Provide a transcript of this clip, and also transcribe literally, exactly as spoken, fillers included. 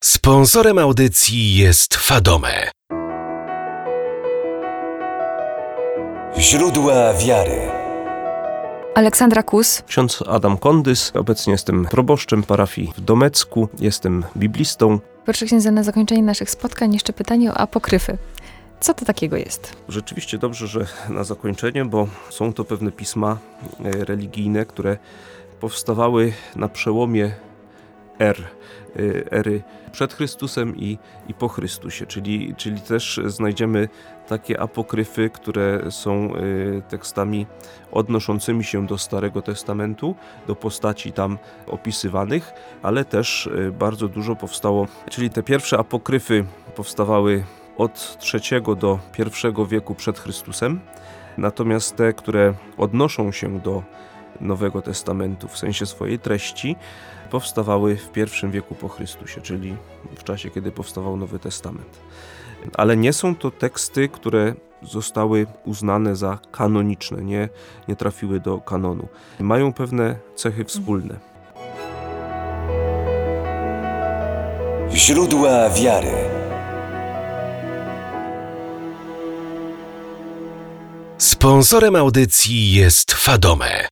Sponsorem audycji jest Fadome. Źródła wiary. Aleksandra Kus. Ksiądz Adam Kondys. Obecnie jestem proboszczem parafii w Domecku. Jestem biblistą. Proszę księdza, na zakończenie naszych spotkań jeszcze pytanie o apokryfy. Co to takiego jest? Rzeczywiście dobrze, że na zakończenie, bo są to pewne pisma religijne, które powstawały na przełomie er, ery przed Chrystusem i, i po Chrystusie, czyli, czyli też znajdziemy takie apokryfy, które są tekstami odnoszącymi się do Starego Testamentu, do postaci tam opisywanych, ale też bardzo dużo powstało, czyli te pierwsze apokryfy powstawały od trzeciego do pierwszego wieku przed Chrystusem, natomiast te, które odnoszą się do Nowego Testamentu w sensie swojej treści, powstawały w pierwszym wieku po Chrystusie, czyli w czasie, kiedy powstawał Nowy Testament. Ale nie są to teksty, które zostały uznane za kanoniczne, nie, nie trafiły do kanonu. Mają pewne cechy wspólne. Źródła wiary. Sponsorem audycji jest Fadome.